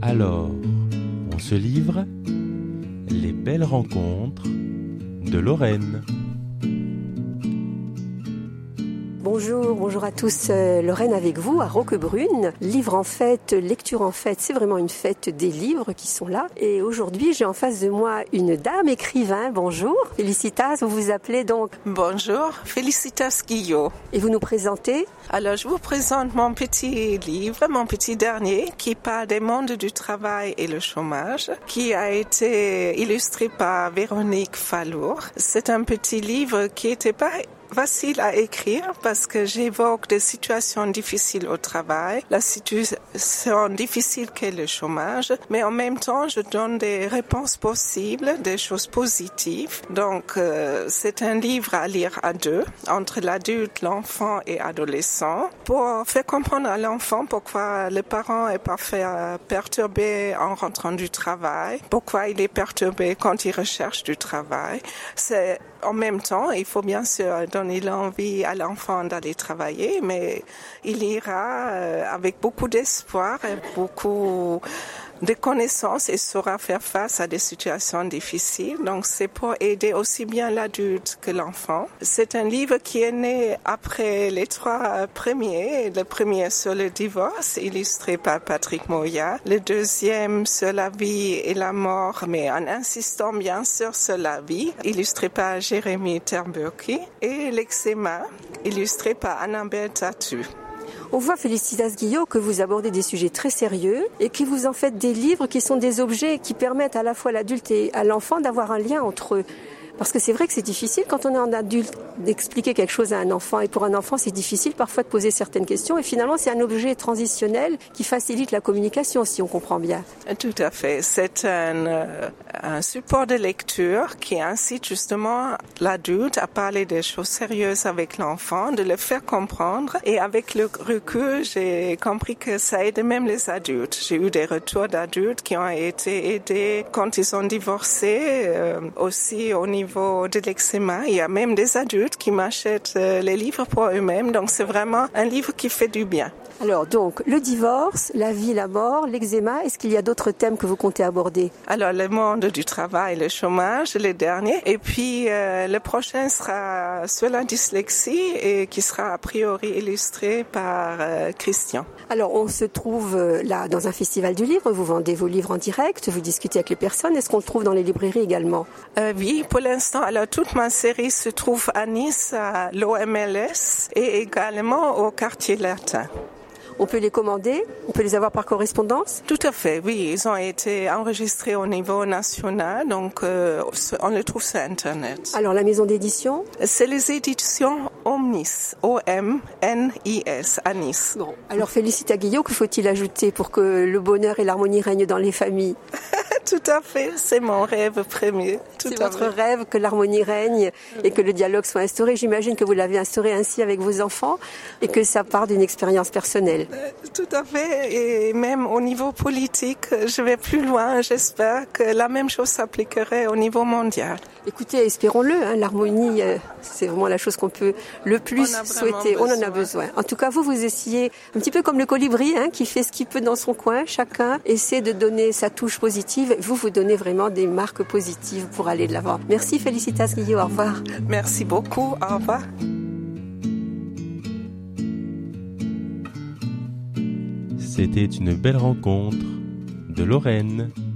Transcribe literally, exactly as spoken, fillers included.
Alors, on se livre les belles rencontres de Lorraine. Bonjour, bonjour à tous. Euh, Lorraine avec vous à Roquebrune. Livre en fête, lecture en fête, c'est vraiment une fête des livres qui sont là. Et aujourd'hui, j'ai en face de moi une dame écrivain. Bonjour. Félicitas, vous vous appelez donc? Bonjour, Félicitas Guillot. Et vous nous présentez? Alors, je vous présente mon petit livre, mon petit dernier, qui parle des mondes du travail et le chômage, qui a été illustré par Véronique Fallour. C'est un petit livre qui n'était pas facile à écrire parce que j'évoque des situations difficiles au travail, la situation difficile qu'est le chômage, mais en même temps, je donne des réponses possibles, des choses positives. Donc, euh, c'est un livre à lire à deux, entre l'adulte, l'enfant et l'adolescent, pour faire comprendre à l'enfant pourquoi le parent est parfois perturbé en rentrant du travail, pourquoi il est perturbé quand il recherche du travail. C'est en même temps, il faut bien sûr donner l'envie à l'enfant d'aller travailler, mais il ira avec beaucoup d'espoir et beaucoup de connaissances et saura faire face à des situations difficiles. Donc, c'est pour aider aussi bien l'adulte que l'enfant. C'est un livre qui est né après les trois premiers. Le premier sur le divorce, illustré par Patrick Moya. Le deuxième sur la vie et la mort, mais en insistant bien sûr sur la vie, illustré par Jérémy Terburki. Et l'eczéma, illustré par Annabelle Tatu. On voit, Félicitas Guillot, que vous abordez des sujets très sérieux et que vous en faites des livres qui sont des objets qui permettent à la fois à l'adulte et à l'enfant d'avoir un lien entre eux. Parce que c'est vrai que c'est difficile quand on est un adulte d'expliquer quelque chose à un enfant. Et pour un enfant, c'est difficile parfois de poser certaines questions. Et finalement, c'est un objet transitionnel qui facilite la communication, si on comprend bien. Tout à fait. C'est un, euh, un support de lecture qui incite justement l'adulte à parler des choses sérieuses avec l'enfant, de le faire comprendre. Et avec le recul, j'ai compris que ça aide même les adultes. J'ai eu des retours d'adultes qui ont été aidés quand ils ont divorcé, euh, aussi au niveau de l'eczéma. Il y a même des adultes qui m'achètent les livres pour eux-mêmes. Donc, c'est vraiment un livre qui fait du bien. Alors, donc, le divorce, la vie, la mort, l'eczéma, est-ce qu'il y a d'autres thèmes que vous comptez aborder? Alors, le monde du travail, le chômage, les derniers. Et puis, euh, le prochain sera sur la dyslexie et qui sera a priori illustré par euh, Christian. Alors, on se trouve euh, là dans un festival du livre. Vous vendez vos livres en direct, vous discutez avec les personnes. Est-ce qu'on le trouve dans les librairies également? euh, Oui, pour l'instant. Alors, toute ma série se trouve à Nice, à l'O M L S et également au Quartier Latin. On peut les commander? On peut les avoir par correspondance? Tout à fait, oui. Ils ont été enregistrés au niveau national, donc euh, on les trouve sur Internet. Alors, la maison d'édition? C'est les éditions Omnis, O M N I S, à Nice. Bon. Alors, Félicitas Guillot, que faut-il ajouter pour que le bonheur et l'harmonie règnent dans les familles? Tout à fait, c'est mon rêve premier. Tout c'est à votre fait. rêve que l'harmonie règne et que le dialogue soit instauré. J'imagine que vous l'avez instauré ainsi avec vos enfants et que ça part d'une expérience personnelle. Euh, tout à fait, et même au niveau politique, je vais plus loin. J'espère que la même chose s'appliquerait au niveau mondial. Écoutez, espérons-le, hein, l'harmonie, euh, c'est vraiment la chose qu'on peut le plus souhaiter. Besoin. On en a besoin. En tout cas, vous, vous essayez, un petit peu comme le colibri, hein, qui fait ce qu'il peut dans son coin. Chacun essaie de donner sa touche positive. Vous, vous donnez vraiment des marques positives pour aller de l'avant. Merci, Félicitas Guillot. Au revoir. Merci beaucoup. Au revoir. C'était une belle rencontre de Lorraine.